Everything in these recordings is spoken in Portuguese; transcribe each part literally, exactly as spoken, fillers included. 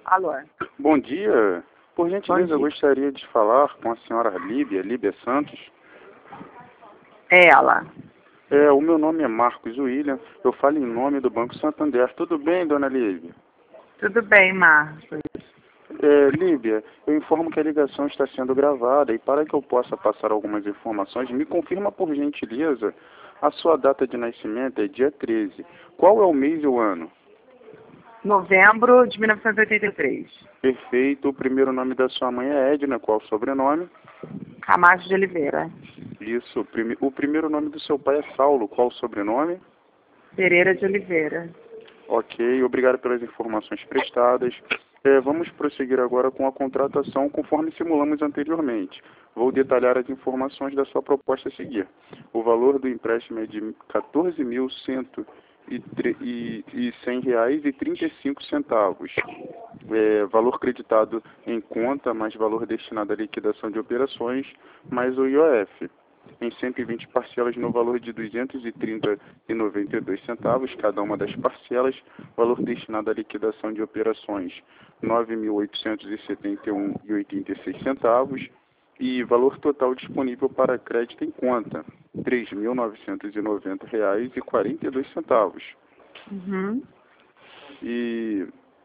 Alô. Bom dia. Por gentileza, Bom dia. eu gostaria de falar com a senhora Líbia, Líbia Santos. É ela. É, o meu nome é Marcos William, eu falo em nome do Banco Santander. Tudo bem, dona Líbia? Tudo bem, Marcos? É, Líbia, eu informo que a ligação está sendo gravada e para que eu possa passar algumas informações, me confirma por gentileza, a sua data de nascimento é dia treze. Qual é o mês e o ano? Novembro de mil novecentos e oitenta e três. Perfeito. O primeiro nome da sua mãe é Edna, qual o sobrenome? Camacho de Oliveira. Isso. Prime- O primeiro nome do seu pai é Saulo, qual o sobrenome? Pereira de Oliveira. Ok, obrigado pelas informações prestadas. É, vamos prosseguir agora com a contratação conforme simulamos anteriormente. Vou detalhar as informações da sua proposta a seguir. O valor do empréstimo é de quatorze mil cento e cem reais e trinta e cinco centavos. É, valor creditado em conta, mais valor destinado à liquidação de operações, mais o I O F. Em cento e vinte parcelas no valor de duzentos e trinta reais e noventa e dois centavos cada uma das parcelas, valor destinado à liquidação de operações nove mil oitocentos e setenta e um reais e oitenta e seis centavos e valor total disponível para crédito em conta três mil novecentos e noventa reais e quarenta e dois centavos. Uhum. E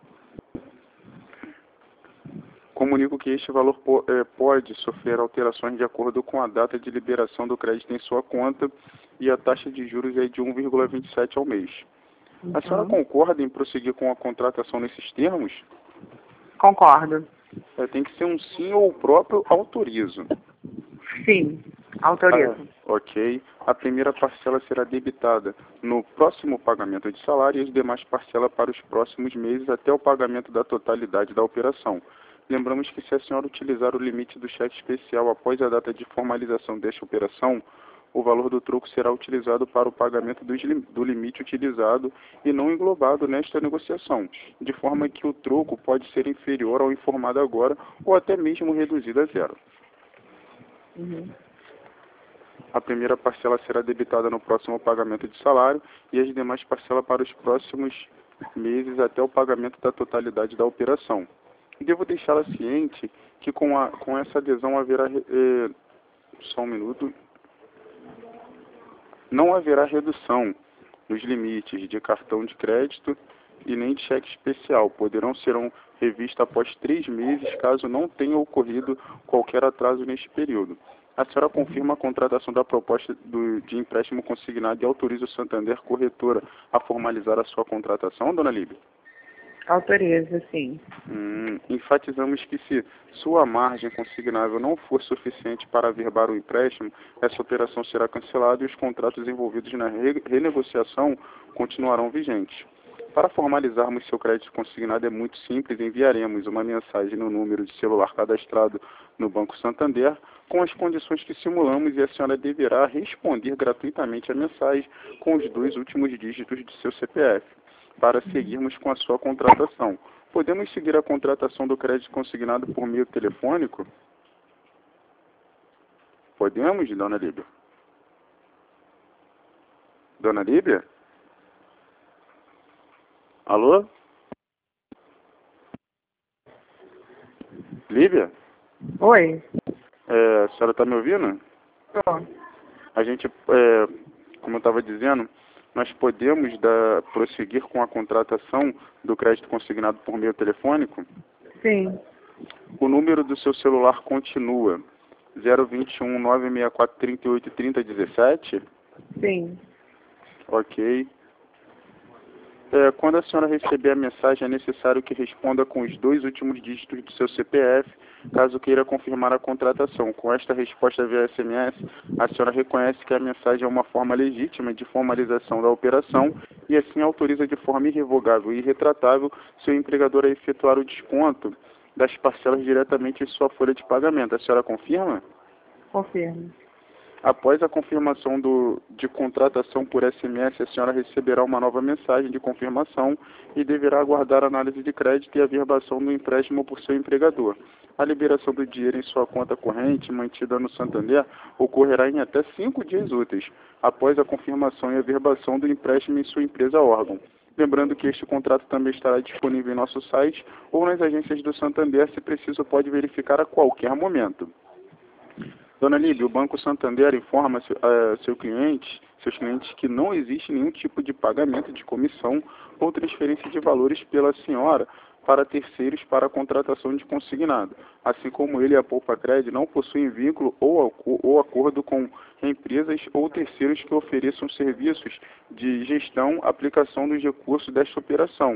comunico que este valor po eh, pode sofrer alterações de acordo com a data de liberação do crédito em sua conta e a taxa de juros é de um vírgula vinte e sete ao mês. A senhora Uhum. concorda em prosseguir com a contratação nesses termos? Concordo. É, tem que ser um sim ou o próprio autorizo. Sim, Ah, autorizo. ok. A primeira parcela será debitada no próximo pagamento de salário e as demais parcelas para os próximos meses até o pagamento da totalidade da operação. Lembramos que se a senhora utilizar o limite do cheque especial após a data de formalização desta operação, o valor do troco será utilizado para o pagamento dos lim- do limite utilizado e não englobado nesta negociação, de forma que o troco pode ser inferior ao informado agora ou até mesmo reduzido a zero. Uhum. A primeira parcela será debitada no próximo pagamento de salário e as demais parcelas para os próximos meses até o pagamento da totalidade da operação. Devo deixá-la ciente que com, a, com essa adesão haverá... Eh, só um minuto. Não haverá redução nos limites de cartão de crédito e nem de cheque especial. Poderão serão revistos após três meses, caso não tenha ocorrido qualquer atraso neste período. A senhora confirma a contratação da proposta do, de empréstimo consignado e autoriza o Santander Corretora a formalizar a sua contratação, dona Líbia? Autorizo, sim. Hum, enfatizamos que se sua margem consignável não for suficiente para averbar o empréstimo, essa operação será cancelada e os contratos envolvidos na re renegociação continuarão vigentes. Para formalizarmos seu crédito consignado é muito simples, enviaremos uma mensagem no número de celular cadastrado no Banco Santander com as condições que simulamos e a senhora deverá responder gratuitamente a mensagem com os dois últimos dígitos de seu C P F para seguirmos com a sua contratação. Podemos seguir a contratação do crédito consignado por meio telefônico? Podemos, dona Líbia? Dona Líbia? Alô? Líbia? Oi. É, a senhora está me ouvindo? Tô. A gente, é, como eu estava dizendo, nós podemos dar, prosseguir com a contratação do crédito consignado por meio telefônico? Sim. O número do seu celular continua zero vinte e um, nove seis quatro, trinta e oito, trinta, dezessete? Sim. Ok. É, quando a senhora receber a mensagem, é necessário que responda com os dois últimos dígitos do seu C P F, caso queira confirmar a contratação. Com esta resposta via S M S, a senhora reconhece que a mensagem é uma forma legítima de formalização da operação e assim autoriza de forma irrevogável e irretratável seu empregador a efetuar o desconto das parcelas diretamente em sua folha de pagamento. A senhora confirma? Confirmo. Após a confirmação do, de contratação por S M S, a senhora receberá uma nova mensagem de confirmação e deverá aguardar a análise de crédito e a averbação do empréstimo por seu empregador. A liberação do dinheiro em sua conta corrente, mantida no Santander, ocorrerá em até cinco dias úteis, após a confirmação e averbação do empréstimo em sua empresa órgão. Lembrando que este contrato também estará disponível em nosso site ou nas agências do Santander, se preciso pode verificar a qualquer momento. Dona Líbia, o Banco Santander informa seu, uh, seu cliente, seus clientes que não existe nenhum tipo de pagamento de comissão ou transferência de valores pela senhora para terceiros para a contratação de consignado. Assim como ele e a Poupa Cred não possuem vínculo ou, ou acordo com empresas ou terceiros que ofereçam serviços de gestão, aplicação dos recursos desta operação.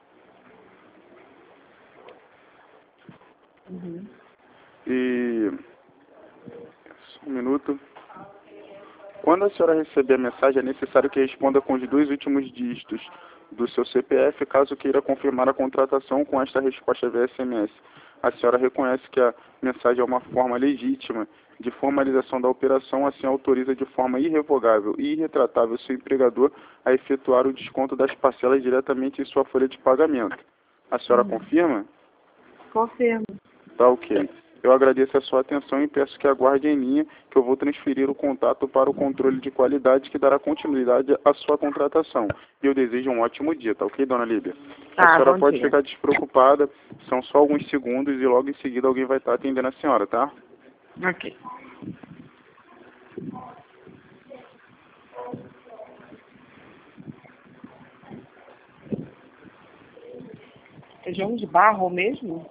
Uhum. E... Só um minuto. Quando a senhora receber a mensagem, é necessário que responda com os dois últimos dígitos do seu C P F, caso queira confirmar a contratação com esta resposta via S M S. A senhora reconhece que a mensagem é uma forma legítima de formalização da operação, assim autoriza de forma irrevogável e irretratável seu empregador a efetuar o desconto das parcelas diretamente em sua folha de pagamento. A senhora Uhum. confirma? Confirmo. Tá ok. Eu agradeço a sua atenção e peço que aguarde em linha, que eu vou transferir o contato para o controle de qualidade que dará continuidade à sua contratação. E eu desejo um ótimo dia, tá ok, dona Líbia? Tá, A senhora bom pode dia. ficar despreocupada, são só alguns segundos e logo em seguida alguém vai estar atendendo a senhora, tá? Ok. Feijão de barro mesmo?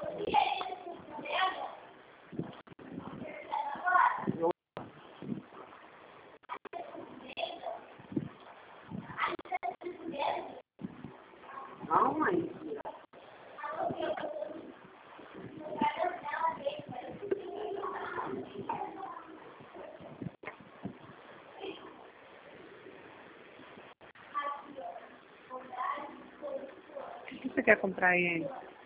Não, mãe. O que você quer comprar aí?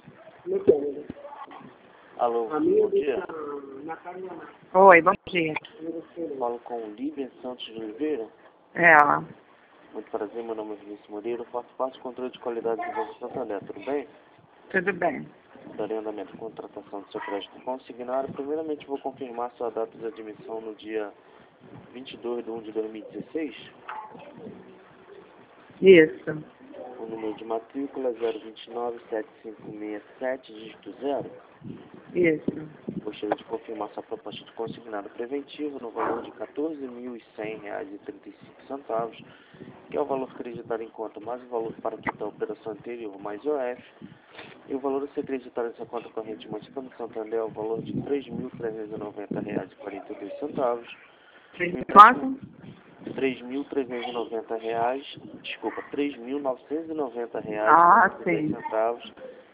Alô, bom dia. Oi, bom dia. Eu falo com Líbia Santos de Oliveira. Ela. Muito prazer, meu nome é Vinícius Moreira. Eu faço parte do controle de qualidade do Banco Santander. Tudo bem? Tudo bem. Darei andamento à contratação do seu crédito consignado. Primeiramente, vou confirmar sua data de admissão no dia vinte e dois de um de dois mil e dezesseis. Isso. O número de matrícula é zero vinte e nove sete cinco seis sete, dígito zero. Isso. Gostaria de confirmar sua proposta de consignado preventivo no valor de quatorze mil e cem reais e trinta e cinco centavos, que é o valor acreditado em conta mais o valor para quitar a operação anterior mais o F, e o valor a ser acreditado nessa conta corrente mantida no Santander é o valor de três mil trezentos e noventa reais e quarenta e dois centavos. Quanto? três mil trezentos e noventa reais, desculpa, três mil novecentos e noventa reais Ah, e quarenta e dois sim. centavos.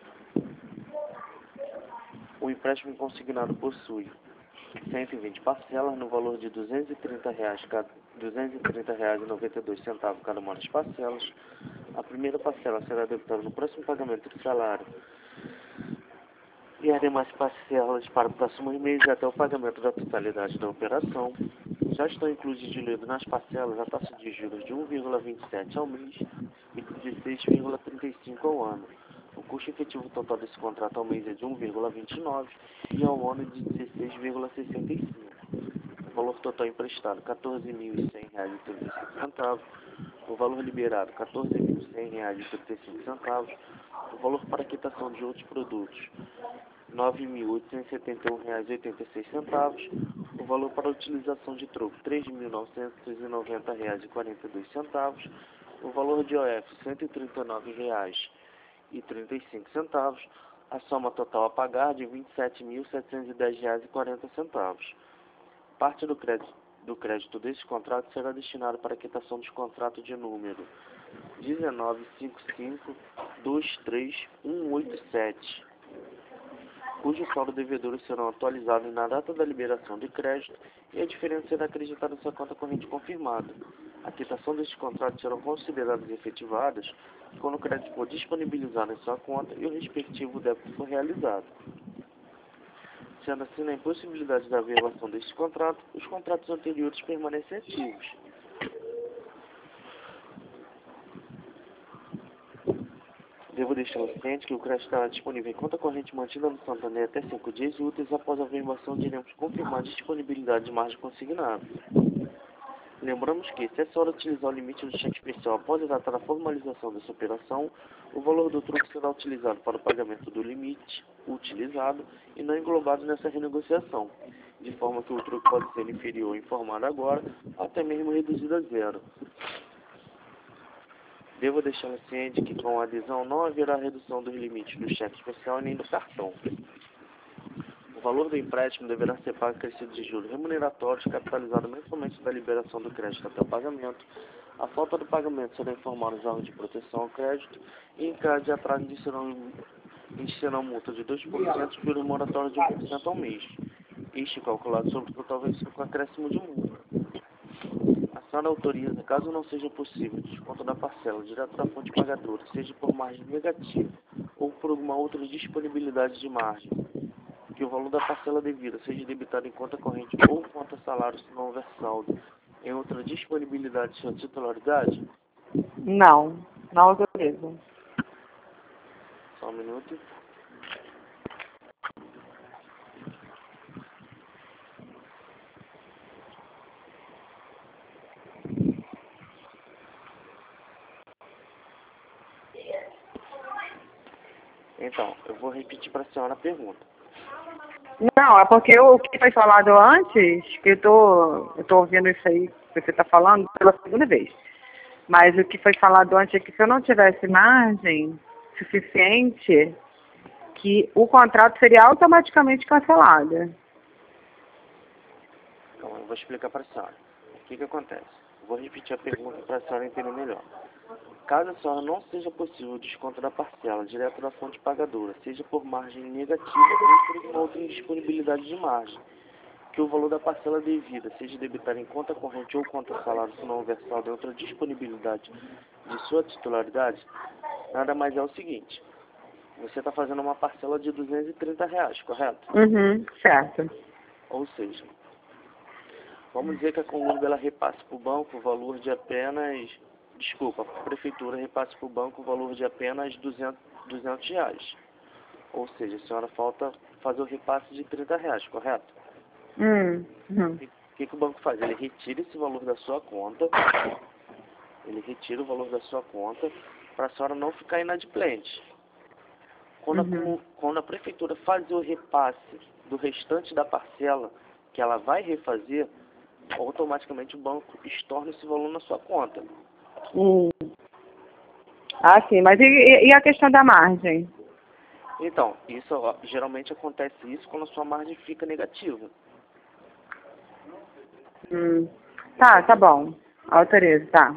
O empréstimo consignado possui cento e vinte parcelas no valor de duzentos e trinta reais, duzentos e trinta reais e noventa e dois centavos cada uma das parcelas. A primeira parcela será debitada no próximo pagamento do salário e as demais parcelas para o próximo mês até o pagamento da totalidade da operação. Já estão incluídos diluídos nas parcelas a taxa de juros de um vírgula vinte e sete ao mês e de dezesseis vírgula trinta e cinco ao ano. O custo efetivo total desse contrato ao mês é de um vírgula vinte e nove e ao ano de dezesseis vírgula sessenta e cinco. O valor total emprestado quatorze mil e cem reais e trinta e cinco centavos. O valor liberado quatorze mil e cem reais e trinta e cinco centavos. O valor para quitação de outros produtos nove mil oitocentos e setenta e um reais e oitenta e seis centavos. O valor para utilização de troco três mil novecentos e noventa reais e quarenta e dois centavos. O valor de O F cento e trinta e nove reais e trinta e cinco centavos. A soma total a pagar de vinte e sete mil setecentos e dez reais e quarenta centavos. Parte do crédito, do crédito desse contrato será destinado para a quitação dos contratos de número um nove cinco cinco dois três um oito sete, cujo saldo devedores serão atualizados na data da liberação de crédito e a diferença será acreditada em sua conta corrente confirmada. A quitação destes contratos serão consideradas efetivadas quando o crédito for disponibilizado em sua conta e o respectivo débito for realizado. Sendo assim, na impossibilidade da violação deste contrato, os contratos anteriores permanecem ativos. Devo deixar ciente que o crédito estará disponível em conta corrente mantida no Santander até cinco dias úteis. Após a averbação, iremos confirmar a disponibilidade de margem consignada. Lembramos que, se a senhora utilizar o limite do cheque especial após a data da formalização dessa operação, o valor do troco será utilizado para o pagamento do limite utilizado e não englobado nessa renegociação, de forma que o troco pode ser inferior informado agora, até mesmo reduzido a zero. Devo deixá-la ciente que, com a adesão, não haverá redução dos limites do cheque especial nem do cartão. O valor do empréstimo deverá ser pago acrescido de juros remuneratórios, capitalizado mensalmente da liberação do crédito até o pagamento. A falta do pagamento será informada aos órgãos de proteção ao crédito e, em caso de atraso, iniciarão multa de dois por cento e juros moratórios de um por cento ao mês. Este calculado sobre o total vencido com acréscimo de multa. A senhora autoriza, caso não seja possível, o desconto da parcela direto da fonte pagadora, seja por margem negativa ou por alguma outra disponibilidade de margem, que o valor da parcela devida seja debitado em conta corrente ou conta salário se não houver saldo em outra disponibilidade de sua titularidade? Não, não autorizo. Só um minuto. Então, eu vou repetir para a senhora a pergunta. Não, é porque o que foi falado antes, que eu tô, eu tô ouvindo isso aí que você está falando pela segunda vez. Mas o que foi falado antes é que se eu não tivesse margem suficiente, que o contrato seria automaticamente cancelado. Então, eu vou explicar para a senhora. O que que acontece? Eu vou repetir a pergunta para a senhora entender melhor. Caso a senhora não seja possível o desconto da parcela direto da fonte pagadora, seja por margem negativa ou por uma outra indisponibilidade de margem, que o valor da parcela devida seja debitado em conta corrente ou conta salário se não houver saldo em outra disponibilidade de sua titularidade, nada mais é o seguinte: você está fazendo uma parcela de duzentos e trinta reais, correto? Uhum, certo. Ou seja, vamos dizer que a Conurb ela repasse para o banco o valor de apenas... Desculpa, a prefeitura repasse para o banco o valor de apenas duzentos, duzentos reais. Ou seja, a senhora falta fazer o repasse de trinta reais, correto? Hum, uhum. O que, que o banco faz? Ele retira esse valor da sua conta, ele retira o valor da sua conta para a senhora não ficar inadimplente. Quando, Uhum. a, quando a prefeitura fazer o repasse do restante da parcela que ela vai refazer, automaticamente o banco estorna esse valor na sua conta. Hum. Ah, sim, mas e, e a questão da margem? Então, isso ó, geralmente acontece isso quando a sua margem fica negativa. Hum. Tá, tá bom. Autorizo, tá.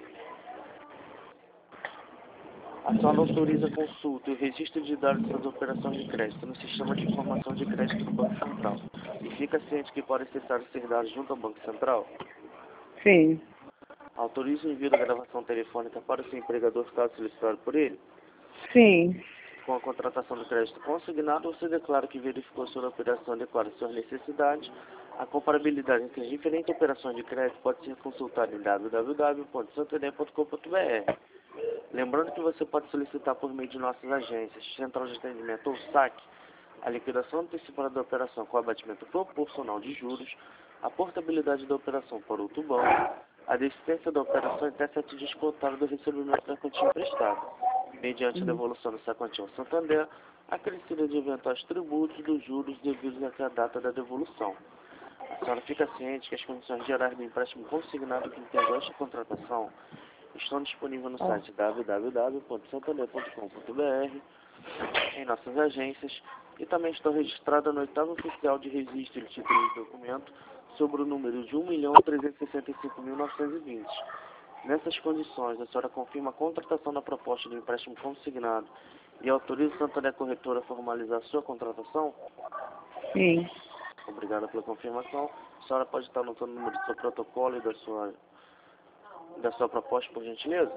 A senhora autoriza a consulta e o registro de dados das operações de crédito no sistema de informação de crédito do Banco Central. E fica ciente que pode acessar ser dados junto ao Banco Central? Sim. Autoriza o envio da gravação telefônica para o seu empregador caso solicitado por ele? Sim. Com a contratação do crédito consignado, você declara que verificou sua operação adequada às suas necessidades. A comparabilidade entre as diferentes operações de crédito pode ser consultada em w w w ponto santander ponto com ponto b r. Lembrando que você pode solicitar por meio de nossas agências, Central de Atendimento ou saque, a liquidação antecipada da operação com abatimento proporcional de juros, a portabilidade da operação para outro banco, a desistência da operação até sete dias contados do recebimento da quantia emprestada, mediante a devolução dessa quantia ao Santander, acrescida de eventuais tributos dos juros devidos até a data da devolução. A senhora fica ciente que as condições gerais do empréstimo consignado que integram esta contratação estão disponíveis no site w w w ponto santander ponto com ponto b r, em nossas agências, e também estão registradas no oitavo oficial de registro de títulos de documento sobre o número de um milhão trezentos e sessenta e cinco mil novecentos e vinte. Nessas condições, a senhora confirma a contratação da proposta do empréstimo consignado e autoriza o Santander Corretora a formalizar a sua contratação? Sim. Obrigado pela confirmação. A senhora pode estar anotando o número do seu protocolo e da sua, da sua proposta, por gentileza?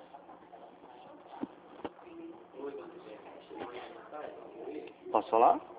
Posso falar?